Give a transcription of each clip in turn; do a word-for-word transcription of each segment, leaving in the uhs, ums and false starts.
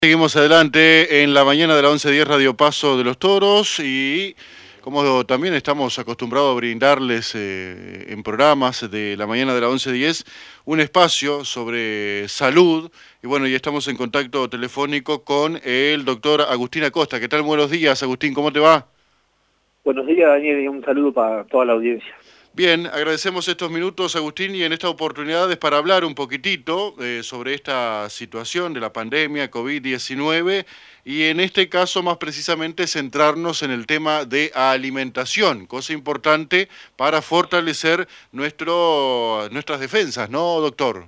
Seguimos adelante en la mañana de la once diez Radio Paso de los Toros y como también estamos acostumbrados a brindarles eh, en programas de la mañana de la once diez un espacio sobre salud y bueno, ya estamos en contacto telefónico con el doctor Agustín Acosta. ¿Qué tal? Buenos días, Agustín, ¿cómo te va? Buenos días, Daniel, y un saludo para toda la audiencia. Bien, agradecemos estos minutos, Agustín, y en esta oportunidad es para hablar un poquitito eh, sobre esta situación de la pandemia COVID diecinueve y en este caso más precisamente centrarnos en el tema de alimentación, cosa importante para fortalecer nuestro, nuestras defensas, ¿no, doctor?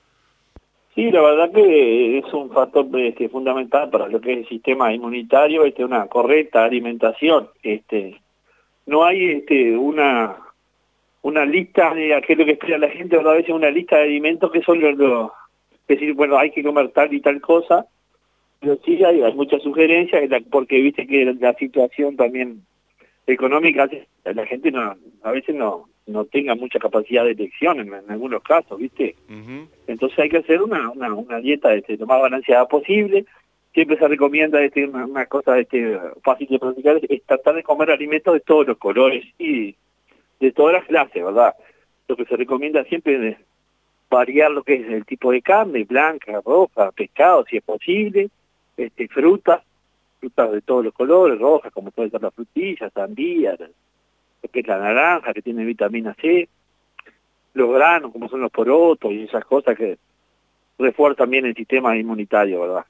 Sí, la verdad que es un factor este, fundamental para lo que es el sistema inmunitario, este, una correcta alimentación. Este, no hay este, una una lista de aquello que espera la gente, ¿verdad? A veces una lista de alimentos que son los, los es decir, bueno, hay que comer tal y tal cosa, pero sí hay, hay muchas sugerencias, porque viste que la situación también económica, la gente no, a veces no, no tenga mucha capacidad de elección en, en algunos casos, ¿viste? Uh-huh. Entonces hay que hacer una, una, una dieta este, lo más balanceada posible. Siempre se recomienda este, una, una cosa este, fácil de practicar, es tratar de comer alimentos de todos los colores y de todas las clases, ¿verdad? Lo que se recomienda siempre es variar lo que es el tipo de carne, blanca, roja, pescado, si es posible, este, frutas, frutas de todos los colores, rojas, como puede ser la frutilla, sandía, lo que es la naranja, que tiene vitamina C, los granos, como son los porotos y esas cosas que refuerzan bien el sistema inmunitario, ¿verdad?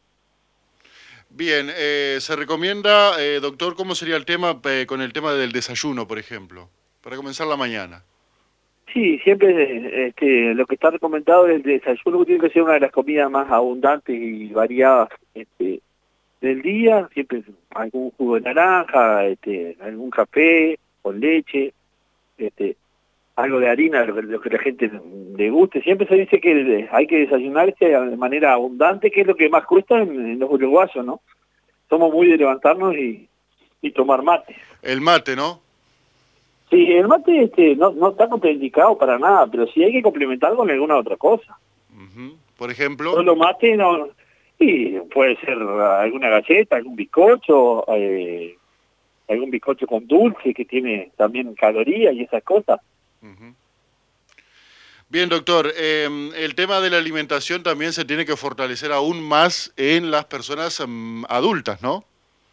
Bien, eh, se recomienda, eh, doctor, ¿cómo sería el tema eh, con el tema del desayuno, por ejemplo, para comenzar la mañana? Sí, siempre este, lo que está recomendado es el desayuno, que tiene que ser una de las comidas más abundantes y variadas este, del día, siempre algún jugo de naranja, este, algún café con leche, este, algo de harina, lo que, lo que la gente le guste. Siempre se dice que hay que desayunarse de manera abundante, que es lo que más cuesta en, en los uruguayos, ¿no? Somos muy de levantarnos y, y tomar mate. El mate, ¿no? Sí, el mate este, no, no está contraindicado para nada, pero sí hay que complementar con alguna otra cosa. Uh-huh. Por ejemplo. Solo mate no, y puede ser alguna galleta, algún bizcocho, eh, algún bizcocho con dulce que tiene también calorías y esas cosas. Uh-huh. Bien, doctor, eh, el tema de la alimentación también se tiene que fortalecer aún más en las personas um, adultas, ¿no?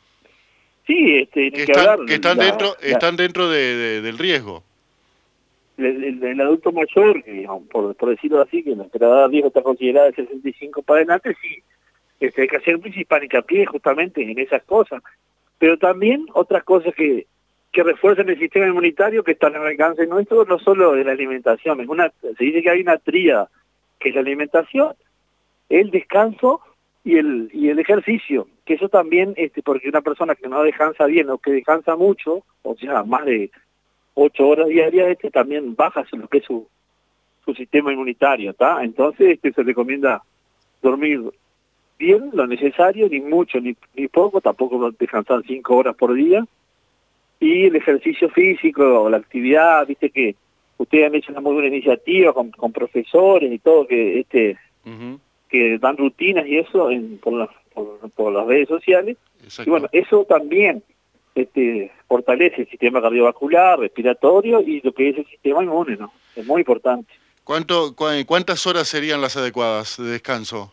Sí, este, Que que están, hablar que están la, dentro, la, están dentro de, de, del riesgo. el, el, el adulto mayor, que, por, por decirlo así, que la edad de riesgo está considerada de sesenta y cinco para adelante, sí, este, hay que hacer principal hincapié justamente en esas cosas. Pero también otras cosas que, que refuerzan el sistema inmunitario que están al alcance nuestro, no solo de la alimentación. Es una, se dice que hay una tríada, que es la alimentación, el descanso y el y el ejercicio, que eso también, este, porque una persona que no descansa bien o que descansa mucho, o sea, más de ocho horas diarias, este también baja lo que es su, su sistema inmunitario, ¿está? Entonces este, se recomienda dormir bien, lo necesario, ni mucho ni, ni poco, tampoco descansar cinco horas por día, y el ejercicio físico, o la actividad, viste que ustedes han hecho una muy buena iniciativa con, con profesores y todo, que este uh-huh. que dan rutinas y eso en, por, la, por, por las redes sociales. Exacto. Y bueno, eso también este, fortalece el sistema cardiovascular, respiratorio y lo que es el sistema inmune, ¿no? Es muy importante. ¿Cuánto, cu ¿Cuántas horas serían las adecuadas de descanso?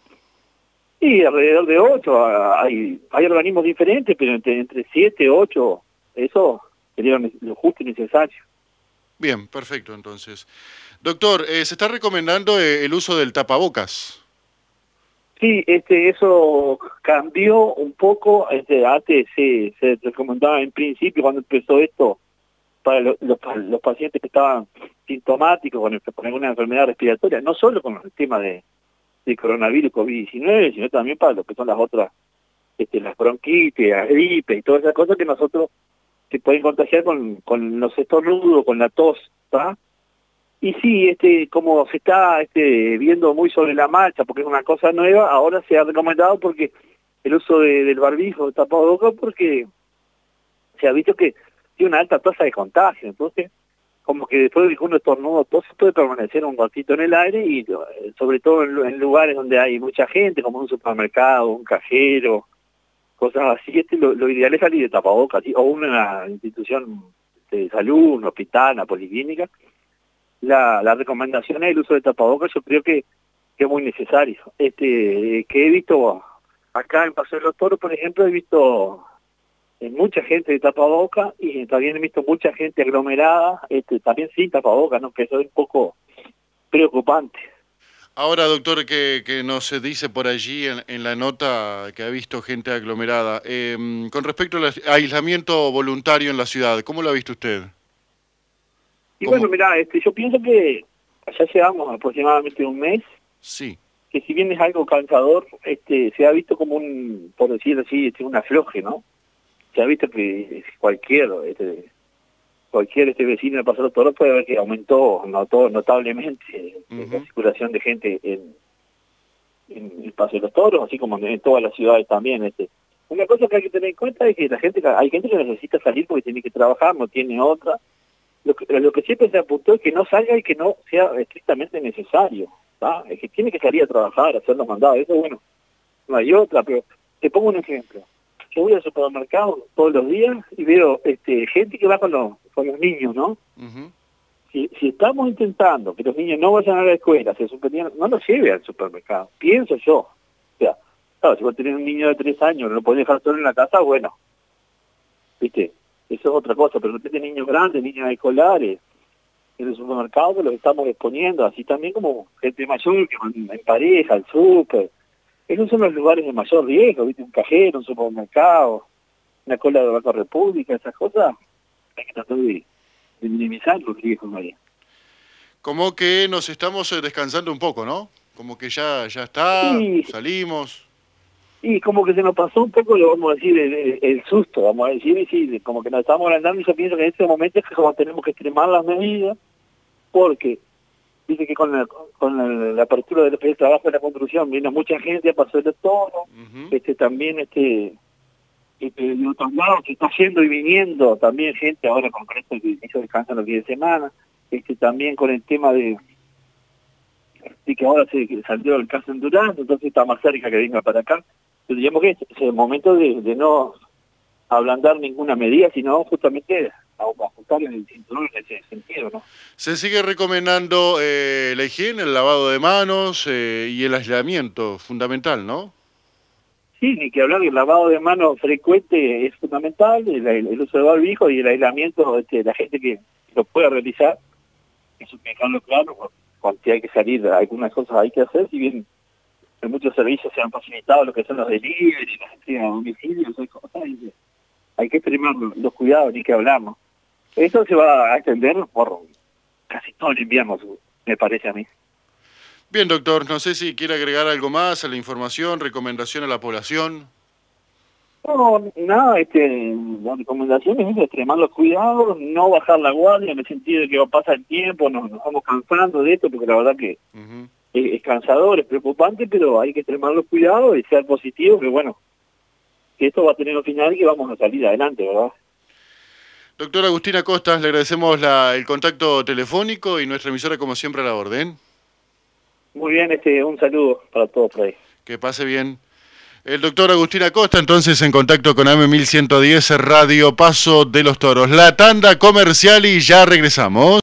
Sí, alrededor de ocho. Hay, hay organismos diferentes, pero entre, entre siete, ocho, eso sería lo justo y necesario. Bien, perfecto, entonces. Doctor, eh, se está recomendando eh, el uso del tapabocas. Sí, este, eso cambió un poco. Este, antes se, se recomendaba en principio, cuando empezó esto, para los, los, los pacientes que estaban sintomáticos con, con alguna enfermedad respiratoria, no solo con el tema de, de coronavirus, COVID diecinueve, sino también para lo que son las otras, este, las bronquitis, las gripes y todas esas cosas que nosotros se pueden contagiar con, con los estornudos, con la tos, ¿está? Y sí, este, como se está este, viendo muy sobre la marcha, porque es una cosa nueva, ahora se ha recomendado porque el uso de, del barbijo, del tapabocas, porque se ha visto que tiene una alta tasa de contagio. Entonces, como que después de que uno estornuda, todo se puede permanecer un ratito en el aire y eh, sobre todo en, en lugares donde hay mucha gente, como un supermercado, un cajero, cosas así. Este, lo, lo ideal es salir de tapabocas, ¿sí? O una institución de salud, un hospital, una policlínica. La, la recomendación es el uso de tapabocas, yo creo que, que es muy necesario. Este, que he visto acá en Paso de los Toros, por ejemplo, he visto eh, mucha gente de tapabocas y también he visto mucha gente aglomerada, este, también sin tapabocas, ¿no? Que eso es un poco preocupante. Ahora, doctor, que, que nos dice por allí en, en la nota que ha visto gente aglomerada, eh, con respecto al aislamiento voluntario en la ciudad, ¿cómo lo ha visto usted? Y ¿Cómo? bueno, mira, este, yo pienso que ya llevamos aproximadamente un mes, Sí. que si bien es algo cansador, este, se ha visto como un, por decir así, este, un afloje, ¿no? Se ha visto que cualquier, este, cualquier este vecino de Paso de los Toros puede ver que aumentó, notó notablemente uh-huh. la circulación de gente en, en el Paso de los Toros, así como en todas las ciudades también. Este. Una cosa que hay que tener en cuenta es que la gente, hay gente que necesita salir porque tiene que trabajar, no tiene otra. Lo que, lo que siempre se apuntó es que no salga y que no sea estrictamente necesario, ¿tá? Es que tiene que salir a trabajar, a hacer los mandados, eso bueno, no hay otra, pero te pongo un ejemplo. Yo voy al supermercado todos los días y veo este, gente que va con los, con los niños, ¿no? Uh-huh. Si, si estamos intentando que los niños no vayan a la escuela, se suspendieron, no los lleve al supermercado, pienso yo. O sea, claro, si vos tenés un niño de tres años, no lo podés dejar solo en la casa, bueno, ¿viste? Eso es otra cosa, pero no tiene niños grandes, niños escolares, en el supermercado los estamos exponiendo, así también como gente mayor que van en pareja, al súper. Esos son los lugares de mayor riesgo, ¿viste? Un cajero, un supermercado, una cola de Banco República, esas cosas, hay que tratar de, de minimizar los riesgos, María. Como que nos estamos descansando un poco, ¿no? Como que ya, ya está, sí. Salimos... Y como que se nos pasó un poco, lo vamos a decir, el, el, el susto, vamos a decir, y sí, como que nos estamos agrandando y yo pienso que en este momento es que como tenemos que extremar las medidas, porque dice que con la, con la, la apertura del de trabajo de la construcción vino mucha gente a Paso de los Toros, uh-huh. este también este, este de otros lados que está yendo y viniendo, también gente ahora con esto que hizo descansan los días de semana, este también con el tema de, de que ahora se salió el caso en Durán, entonces está más cerca que venga para acá. Pero digamos que es el momento de, de no ablandar ninguna medida, sino justamente ajustar en el cinturón en ese sentido, ¿no? Se sigue recomendando eh, la higiene, el lavado de manos eh, y el aislamiento, fundamental, ¿no? Sí, ni que hablar, el lavado de manos frecuente es fundamental, el, el uso de barbijo y el aislamiento, este, la gente que lo pueda realizar, eso hay que dejarlo claro, cuando hay que salir, algunas cosas hay que hacer, si bien en muchos servicios se han facilitado lo que son los delivery, las entregas a domicilio, esas cosas, hay que extremar los cuidados, ni que hablamos. Eso se va a extender por casi todo el invierno, me parece a mí. Bien, doctor, no sé si quiere agregar algo más a la información, recomendación a la población. No, nada, este, la recomendación es extremar los cuidados, no bajar la guardia en el sentido de que va a pasar el tiempo, nos, nos vamos cansando de esto, porque la verdad que uh-huh. es, es cansador, es preocupante, pero hay que extremar los cuidados y ser positivo, que bueno, que esto va a tener un final y que vamos a salir adelante, ¿verdad? Doctor Agustín Acosta, le agradecemos la, el contacto telefónico y nuestra emisora como siempre a la orden. Muy bien, este, un saludo para todos por ahí. Que pase bien. El doctor Agustín Acosta, entonces en contacto con A M mil ciento diez Radio Paso de los Toros. La tanda comercial y ya regresamos.